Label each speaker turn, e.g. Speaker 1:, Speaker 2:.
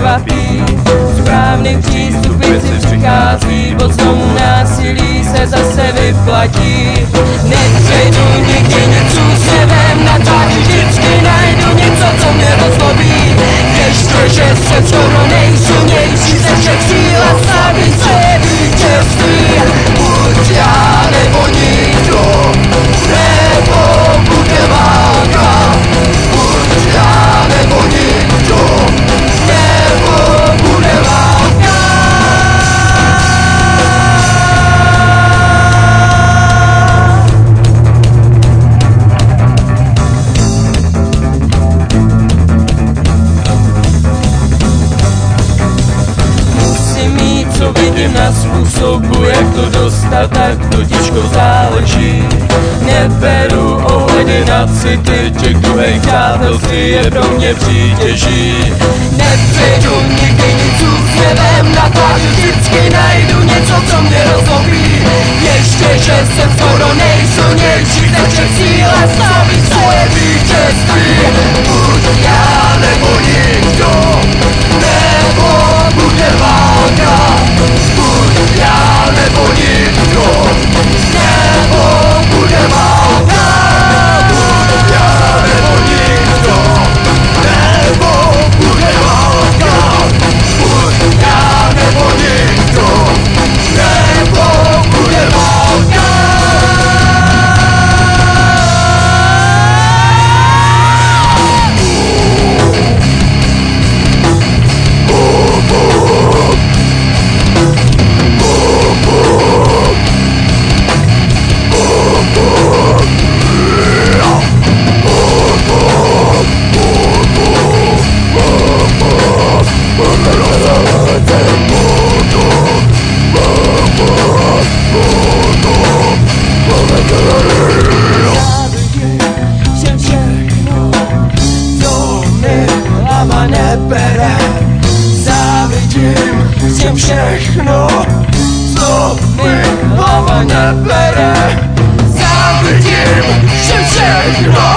Speaker 1: překvapí. Správný přístup věci přichází, po znovu násilí se zase vyplatí. Nepřejdu nikdy nic úsměvem na tváři, vždycky najdu něco, co mě rozlobí. Ještě, že jsem skoro nejsilnější ze všech síl a slavím své vítězství. Buď já nebo nikdo, nebo bude válka. Buď já nebo nikdo, nebo bude válka. Musím mít, co vidím na způsobu, jak to dostat, tak to těžko záleží. Neberu ohledy na city, těch druhých přátelství je pro mě přítěží. Nepřejdu nikdy nic úsměvem na tváři, vždycky najdu něco, co mě rozlobí. Ještě, že jsem skoro nejsilnější ze všech síl a slavím svoje vítězství. Buď já nebo nikdo, nebo bude válka. Buď já nebo nikdo, nebo bude válka. Buď já nebo nikdo, nebo bude válka. Buď já nebo nikdo, nebo bude válka. Závidím všem všechno, co mi hlava nebere. Závidím všem všechno.